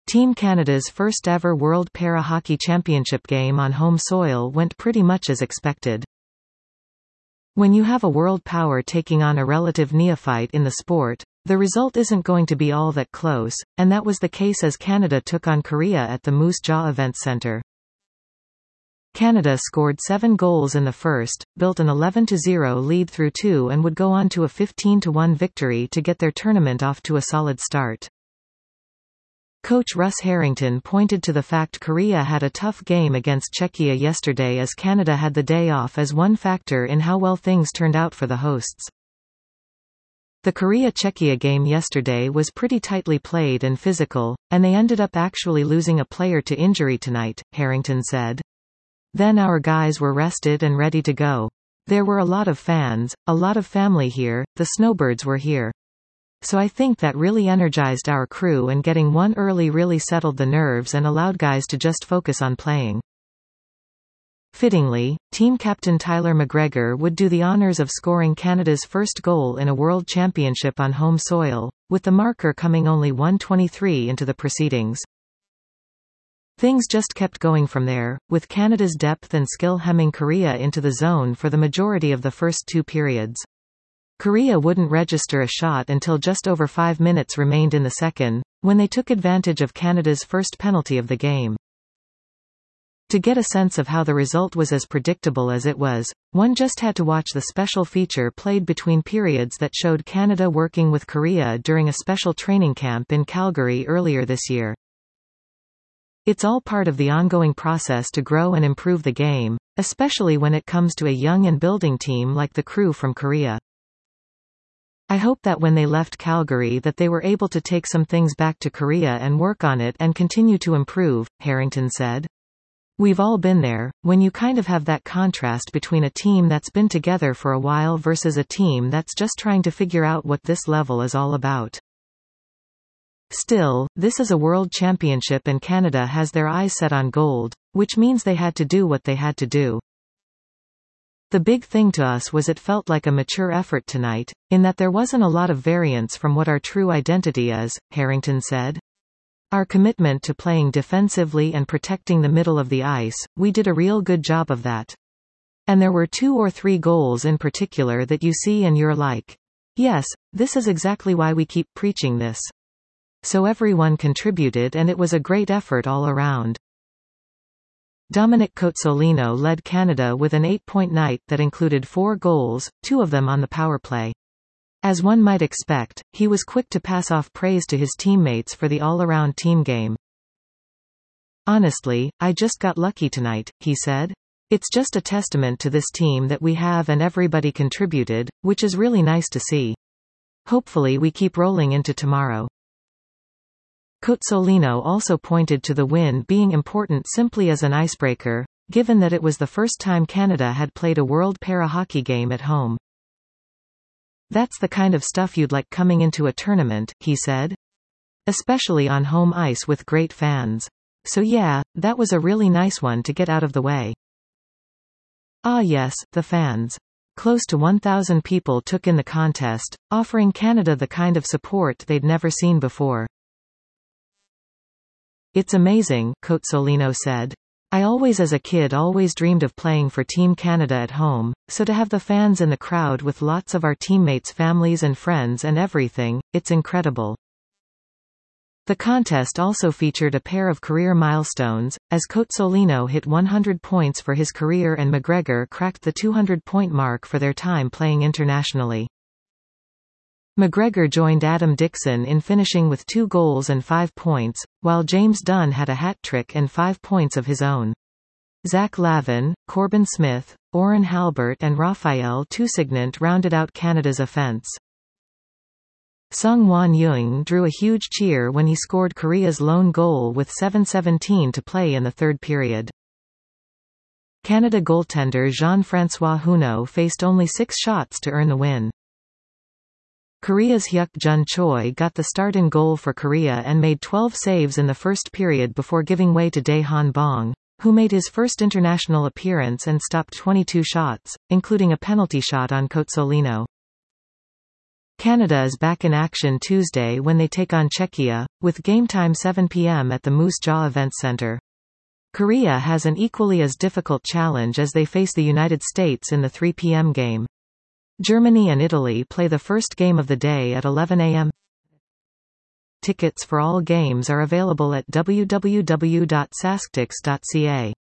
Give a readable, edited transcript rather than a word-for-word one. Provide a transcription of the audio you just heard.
Team Canada's first ever World Para-Hockey Championship game on home soil went pretty much as expected. When you have a world power taking on a relative neophyte in the sport, the result isn't going to be all that close, and that was the case as Canada took on Korea at the Moose Jaw Events Centre. Canada scored 7 goals in the first, built an 11-0 lead through 2 and would go on to a 15-1 victory to get their tournament off to a solid start. Coach Russ Harrington pointed to the fact Korea had a tough game against Czechia yesterday as Canada had the day off as one factor in how well things turned out for the hosts. The Korea-Czechia game yesterday was pretty tightly played and physical, and they ended up actually losing a player to injury tonight, Harrington said. Then our guys were rested and ready to go. There were a lot of fans, a lot of family here, the Snowbirds were here. So I think that really energized our crew, and getting one early really settled the nerves and allowed guys to just focus on playing. Fittingly, team captain Tyler McGregor would do the honors of scoring Canada's first goal in a World Championship on home soil, with the marker coming only 1:23 into the proceedings. Things just kept going from there, with Canada's depth and skill hemming Korea into the zone for the majority of the first 2 periods. Korea wouldn't register a shot until just over 5 minutes remained in the second, when they took advantage of Canada's first penalty of the game. To get a sense of how the result was as predictable as it was, one just had to watch the special feature played between periods that showed Canada working with Korea during a special training camp in Calgary earlier this year. It's all part of the ongoing process to grow and improve the game, especially when it comes to a young and building team like the crew from Korea. I hope that when they left Calgary that they were able to take some things back to Korea and work on it and continue to improve, Harrington said. We've all been there, when you kind of have that contrast between a team that's been together for a while versus a team that's just trying to figure out what this level is all about. Still, this is a world championship and Canada has their eyes set on gold, which means they had to do what they had to do. The big thing to us was it felt like a mature effort tonight, in that there wasn't a lot of variance from what our true identity is, Harrington said. Our commitment to playing defensively and protecting the middle of the ice, we did a real good job of that. And there were 2 or 3 goals in particular that you see and you're like, yes, this is exactly why we keep preaching this. So everyone contributed and it was a great effort all around. Dominic Cozzolino led Canada with an 8-point night that included 4 goals, 2 of them on the power play. As one might expect, he was quick to pass off praise to his teammates for the all-around team game. Honestly, I just got lucky tonight, he said. It's just a testament to this team that we have and everybody contributed, which is really nice to see. Hopefully we keep rolling into tomorrow. Cozzolino also pointed to the win being important simply as an icebreaker, given that it was the first time Canada had played a World Para-Hockey game at home. That's the kind of stuff you'd like coming into a tournament, he said. Especially on home ice with great fans. So yeah, that was a really nice one to get out of the way. Ah yes, the fans. Close to 1,000 people took in the contest, offering Canada the kind of support they'd never seen before. It's amazing, Cozzolino said. I always as a kid always dreamed of playing for Team Canada at home, so to have the fans in the crowd with lots of our teammates' families and friends and everything, it's incredible. The contest also featured a pair of career milestones, as Cozzolino hit 100 points for his career and McGregor cracked the 200-point mark for their time playing internationally. McGregor joined Adam Dixon in finishing with 2 goals and 5 points, while James Dunn had a hat-trick and 5 points of his own. Zach Lavin, Corbin Smith, Oren Halbert and Raphael Toussignant rounded out Canada's offense. Sung Won Young drew a huge cheer when he scored Korea's lone goal with 7:17 to play in the third period. Canada goaltender Jean-François Huneau faced only 6 shots to earn the win. Korea's Hyuk Jun Choi got the start in goal for Korea and made 12 saves in the first period before giving way to Dae Han Bong, who made his first international appearance and stopped 22 shots, including a penalty shot on Cozzolino. Canada is back in action Tuesday when they take on Czechia, with game time 7 p.m. at the Moose Jaw Events Center. Korea has an equally as difficult challenge as they face the United States in the 3 p.m. game. Germany and Italy play the first game of the day at 11 a.m. Tickets for all games are available at www.sasktix.ca.